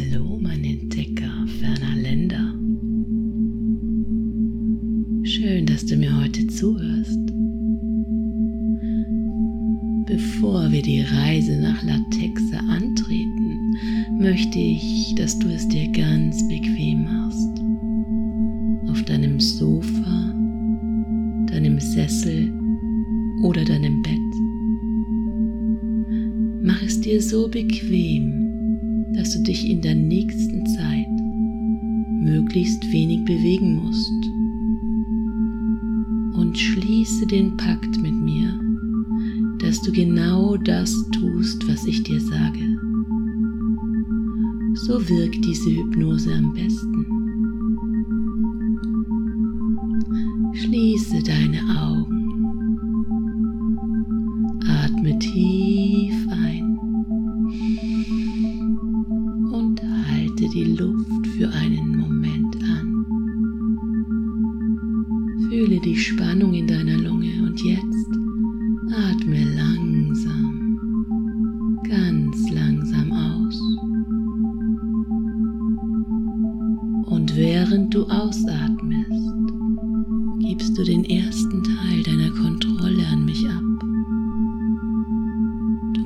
Hallo, mein Entdecker ferner Länder. Schön, dass du mir heute zuhörst. Bevor wir die Reise nach Latexe antreten, möchte ich, dass du es dir ganz bequem machst. Auf deinem Sofa, deinem Sessel oder deinem Bett. Mach es dir so bequem, dass du dich in der nächsten Zeit möglichst wenig bewegen musst. Und schließe den Pakt mit mir, dass du genau das tust, was ich dir sage. So wirkt diese Hypnose am besten. Schließe deine Augen. Atme tief ein und halte die Luft für einen Moment an. Fühle die Spannung in deiner Lunge und jetzt atme langsam, ganz langsam aus. Und während du ausatmest, gibst du den ersten Teil deiner Kontrolle an mich ab.